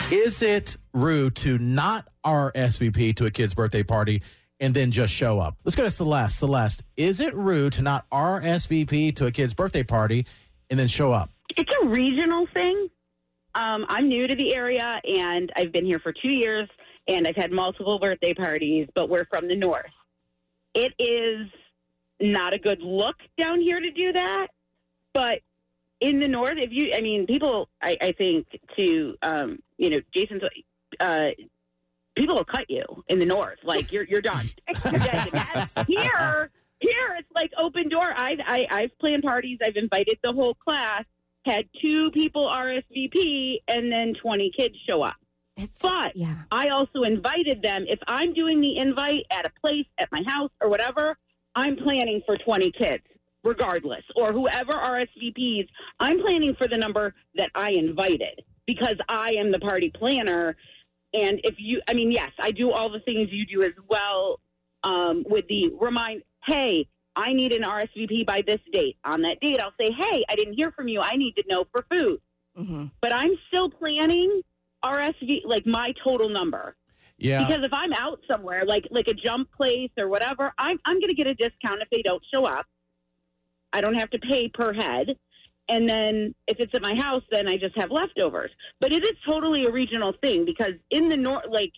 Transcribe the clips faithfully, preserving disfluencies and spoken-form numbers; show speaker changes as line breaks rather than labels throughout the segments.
Is it rude to not R S V P to a kid's birthday party and then just show up? Let's go to Celeste. Celeste, is it rude to not R S V P to a kid's birthday party and then show up?
It's a regional thing. Um, I'm new to the area, and I've been here for two years, and I've had multiple birthday parties, but we're from the north. It is not a good look down here to do that, but in the north, if you, I mean, people, I, I think to, um, you know, Jason's, uh, people will cut you in the north. Like, you're you're done. You're dead.
Yes.
Here, here, it's like open door. I've, I, I've planned parties. I've invited the whole class, had two people R S V P, and then twenty kids show up.
It's,
But
yeah.
I also invited them. If I'm doing the invite at a place, at my house, or whatever, I'm planning for twenty kids, regardless. Or whoever R S V Ps, I'm planning for the number that I invited because I am the party planner. And if you, I mean, yes, I do all the things you do as well um, with the remind, hey, I need an R S V P by this date. On that date, I'll say, hey, I didn't hear from you. I need to know for food.
Mm-hmm.
But I'm still planning R S V, like my total number.
Yeah.
Because if I'm out somewhere, like like a jump place or whatever, I'm I'm going to get a discount if they don't show up. I don't have to pay per head. And then if it's at my house, then I just have leftovers. But it is totally a regional thing because in the north, like,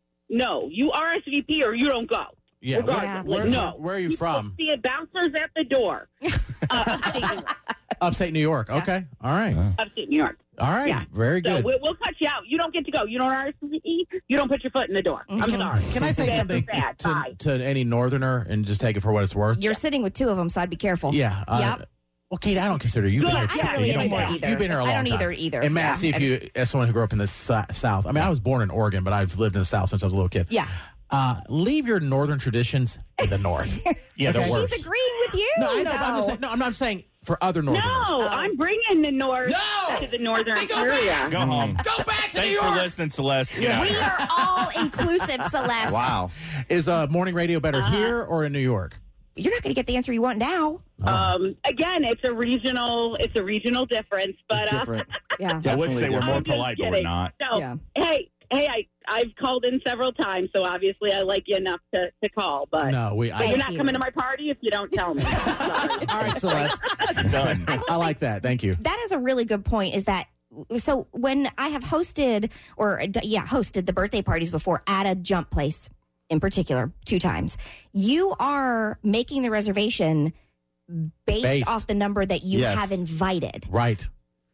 no, you R S V P or you don't go.
Yeah.
Regardless.
Yeah.
Like,
Where,
no.
where are you
People
from?
See it, bouncers at the door. Uh, upstate, New York.
Upstate New York.
Yeah.
Okay. All right.
upstate New York.
All right.
Yeah.
Very
So
good.
we'll, we'll cut you out. You don't get to go. You don't R S V P. You don't put your foot in the door. I'm
Mhm.
sorry.
Can I say
Bad
something
for bad.
to,
Bye.
to any northerner and just take it for what it's worth?
You're sitting with two of them, so I'd be careful.
Yeah. Uh,
Yep.
Well, Kate, I don't consider you.
Good.
been here
I
for-
don't
really
you don't
anymore
care.
either.
You've been here a
I
long
don't
time.
either either.
And Matt,
Yeah.
see if you, as someone who grew up in the su- South. I mean, I was born in Oregon, but I've lived in the South since I was a little kid.
Yeah.
Uh, leave your northern traditions in the north.
Yeah,
Okay.
they're
She's
worse.
agreeing with you.
No, I know. But I'm just
though.
saying, no, I'm not saying for other northerners.
No,
Oh.
I'm bringing the north
No!
to the northern
Hey, go
area.
back.
Go home.
Go back to New
Thanks for
York.
listening, Celeste. Get
Yeah.
out
We
of here.
are all inclusive, Celeste.
Wow.
Is uh, morning radio better
Uh-huh.
here or in New York?
You're not going to get the answer you want now.
Um, again, it's a regional, it's a regional difference, but uh,
Different.
Yeah.
I would say we're
I'm
more
just
polite, but we're
kidding.
not.
So,
Yeah.
hey, hey, I I've called in several times, so obviously I like you enough to, to call. But
No, we.
but
I,
you're
Thank
not
you.
coming to my party if you don't tell me. Sorry.
all right, Celeste.
Done.
I will
I
say
like that. Thank you.
that is a really good point. Is that so? When I have hosted or uh, yeah, hosted the birthday parties before at a jump place in particular two times, you are making the reservation based,
Based.
off the number that you
Yes.
have invited.
Right.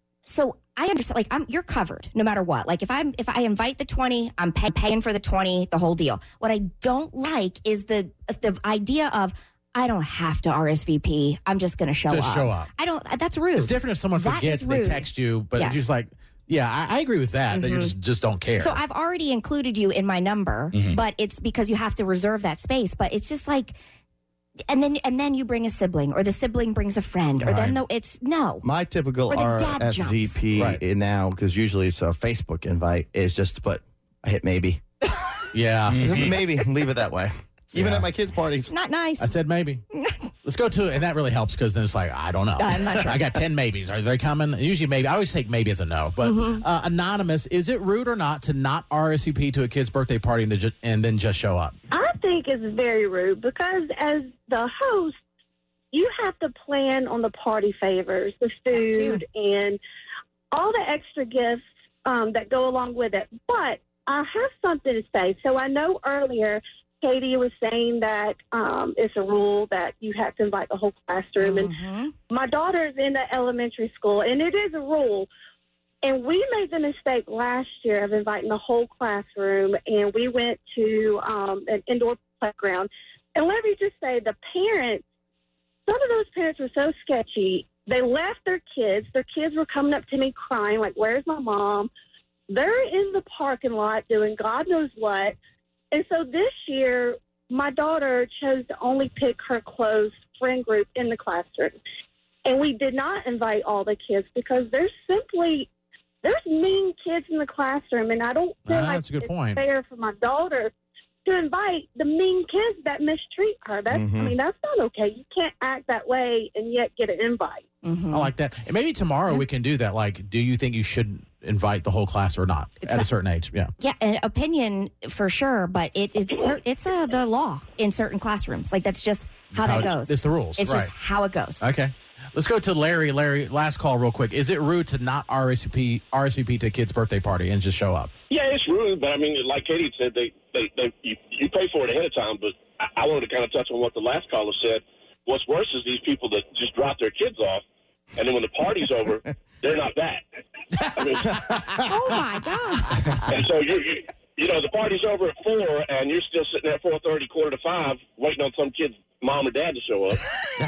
So I understand, like, I'm you're covered no matter what. Like, if I'm if I invite the twenty, I'm pay, paying for the twenty, the whole deal. What I don't like is the the idea of I don't have to R S V P. I'm just going to show
Just
up.
show up.
I don't. That's rude.
It's different if someone
That
forgets
is
they
rude.
text you, but
Yes.
it's just like, yeah, I, I agree with that. That you
Mhm.
just just don't care.
So I've already included you in my number,
Mm-hmm.
but it's because you have to reserve that space. But it's just like, and then and then you bring a sibling, or the sibling brings a friend, or then
Right.
the, it's no.
My typical
Or the dad
R S V P
Right.
now, because usually it's a Facebook invite, is just to put, I hit maybe.
yeah,
Maybe, leave it that way. Even
Yeah.
at my kids' parties.
Not nice.
I said maybe. Let's go to it, and that really helps because then it's like I don't know.
I'm not sure.
I got ten maybes. Are they coming? Usually maybe. I always take maybe as a no. But
Mm-hmm.
uh, anonymous, is it rude or not to not R S V P to a kid's birthday party and, then ju- and then just show up?
I think it's very rude because as the host, you have to plan on the party favors, the food, and all the extra gifts um, that go along with it. But I have something to say. So I know earlier Katie was saying that um, it's a rule that you have to invite the whole classroom. And
Mhm.
my daughter's in the elementary school, and it is a rule. And we made the mistake last year of inviting the whole classroom, and we went to um, an indoor playground. And let me just say, the parents, some of those parents were so sketchy. They left their kids. Their kids were coming up to me crying, like, where's my mom? They're in the parking lot doing God knows what. And so this year, my daughter chose to only pick her close friend group in the classroom. And we did not invite all the kids because there's simply, there's mean kids in the classroom. And I don't feel
Ah,
like
that's a good
it's
point.
fair for my daughter to invite the mean kids that mistreat her. That's,
Mhm.
I mean, that's not okay. You can't act that way and yet get an invite.
Mhm.
I like that. And maybe tomorrow we can do that. Like, do you think you should invite the whole class or not
It's
at
not-
a certain age. Yeah.
Yeah, an opinion for sure, but it, it's cer- it's uh, the law in certain classrooms. Like that's just how
It's
that
it-
goes.
It's the rules.
It's
right.
just how it goes.
Okay. Let's go to Larry. Larry, last call real quick. Is it rude to not R S V P, R S V P to a kid's birthday party and just show up?
Yeah, it's rude, but I mean, like Katie said, they, they, they you, you pay for it ahead of time. But I, I wanted to kind of touch on what the last caller said. What's worse is these people that just drop their kids off, and then when the party's over, they're not back. I mean,
Oh my god!
and so you, you, you know, the party's over at four, and you're still sitting there at four thirty, quarter to five, waiting on some kid's mom or dad to show up.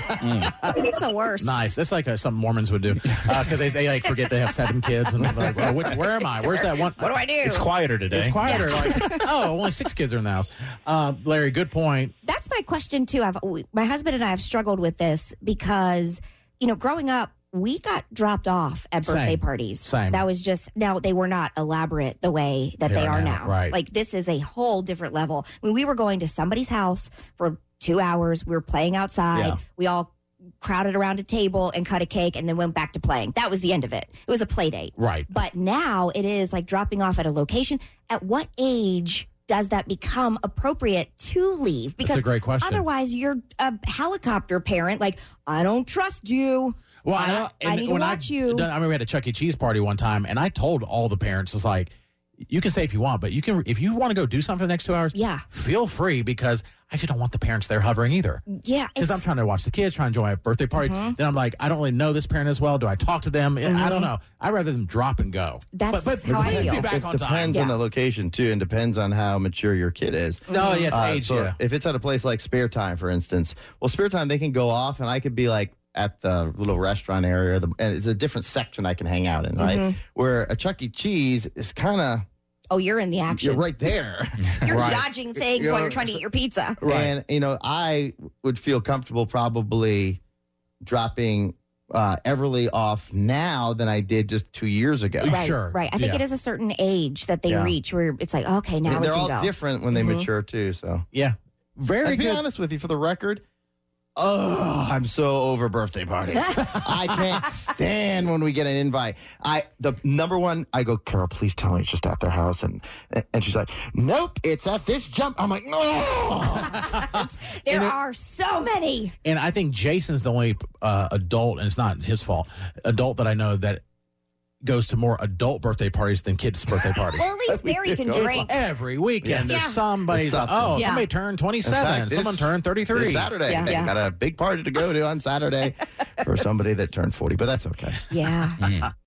It's the worst.
Nice. That's like uh something Mormons would do because they, they like forget they have seven kids and they're like, well, which, where am I? Where's that one?
What do I do?
It's quieter today.
It's quieter. Like, oh, only six kids are in the house. Uh, Larry, good point.
That's my question too. I've we- my husband and I have struggled with this because you know, growing up, we got dropped off at birthday
Same.
parties.
Same.
That was just now they were not elaborate the way that
They
they,
are
are,
now,
now.
right.
Like this is a whole different level. I mean, we were going to somebody's house for two hours. We were playing outside.
Yeah.
We all crowded around a table and cut a cake and then went back to playing. That was the end of it. It was a play date.
Right.
But now it is like dropping off at a location. At what age does that become appropriate to leave? Because
That's a great question.
otherwise, you're a helicopter parent. Like, I don't trust you.
Well,
I,
and
don't- I
and
need to
when
watch
I,
you.
done- I remember we had a Chuck E. Cheese party one time, and I told all the parents, "It's like, you can say if you want, but you can if you want to go do something for the next two hours,
Yeah.
feel free because I just don't want the parents there hovering either.
Yeah,
Because I'm
it's-
trying to watch the kids, trying to enjoy my birthday party. Then I'm like, I don't really know this parent as well. Do I talk to them? I don't know. I'd rather them drop and go.
That's
but, but
how I
please
feel.
Be back
It
on time.
depends on
Yeah.
the location too, and depends on how mature your kid is.
No, yes,
Uh,
age.
so
Yeah.
If it's at a place like Spare Time, for instance, well, Spare Time they can go off, and I could be like at the little restaurant area, the, and it's a different section I can hang out in, right?
Mm-hmm.
Where a Chuck E. Cheese is kind of
Oh, you're in the action.
you're right there.
You're
Right.
dodging things
You're-
while you're trying to eat your pizza.
Right.
And, you know, I would feel comfortable probably dropping uh, Everly off now than I did just two years ago.
Right.
Right,
Sure.
right. I think
Yeah.
it is a certain age that they
Yeah.
reach where it's like, okay, now
I mean,
we
they're
can
all
go.
different when they
Mhm.
mature too. So,
Yeah. Very
and to be
good.
honest with you, for the record, oh, I'm so over birthday parties. I can't stand when we get an invite. I the number one, I go, Carol, please tell me it's just at their house, and and she's like, nope, it's at this jump. I'm like, no.
There are so many.
And I think Jason's the only uh, adult, and it's not his fault, adult that I know that goes to more adult birthday parties than kids' birthday parties.
Well, at least there you can
It's
drink.
Every weekend,
Yeah.
there's somebody.
There's something.
Oh,
Yeah.
somebody turned
In
twenty-seven.
fact, this-
Someone turned thirty-three.
This Saturday,
Yeah.
they
Yeah.
got a big party to go to on Saturday for somebody that turned forty, but that's okay.
Yeah.